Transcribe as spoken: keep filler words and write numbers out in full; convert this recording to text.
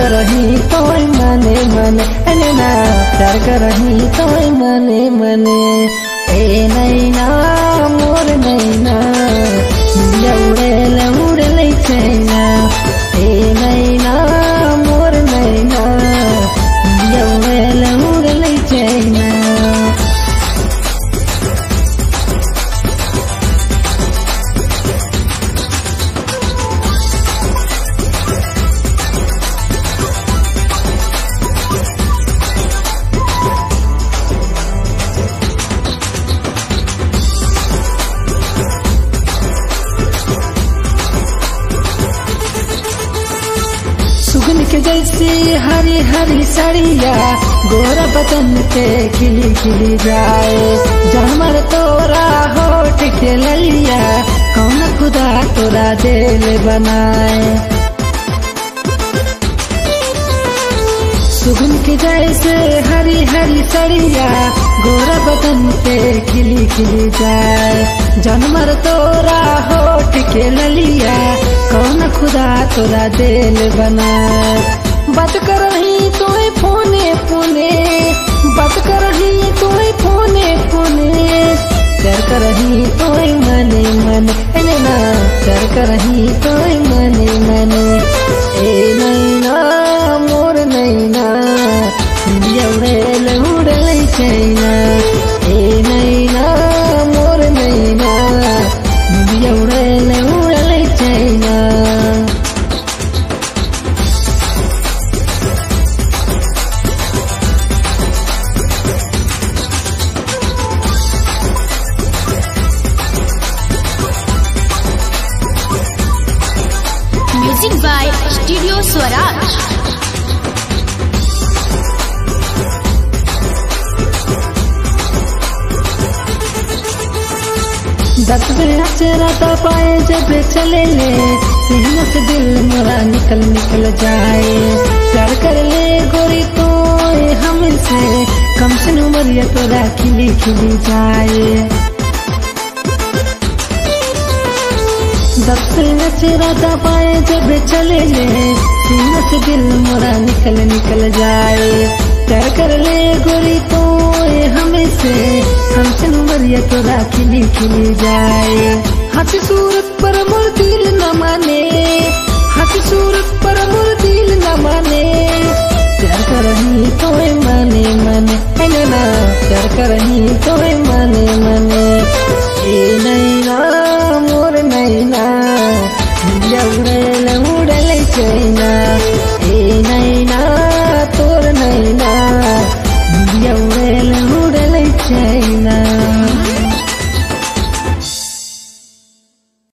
करही तो मने मने नैना प्यार करही तो मने मने ए नैना मोर नैना उड़े उड़े चैना ए नैना मोर नैना उड़े उड़े चैना सुगन के जैसी हरी हरी साड़िया गोरा बदन पे खिली खिली जाए जानवर तोरा होठ के ललिया कौन खुदा तोरा दिल बनाए सुगन के जैसे हरी हरी साड़िया गोरा बदन पे खिली खिली जाए जानवर तोरा होठ के ललिया कौन खुदा तोरा दिल बनाए बात करही तो फोने फोने बात करही तो फोने फोने प्यार करही तो मने मने नैना प्यार करही तो मने मने ए नैना मोर नैना उड़े उड़े चैना ए नैना मोर नैना उड़े उड़े चैना Music by Studio Swaraj. दस बेरा चेहरा तो पाए जब चले ले सीने से दिल मेरा निकल निकल जाए प्यार कर ले गोरी तो हमसे कम से उमरिया तोरा खिली खिली जाए दस बेरा चेहरा तो पाए जब चले ले सीने से दिल मेरा निकल निकल जाए प्यार कर ले गोरी तो हमसे हमसे उमरिया तोरा खिली खिली जाए हाथी सूरत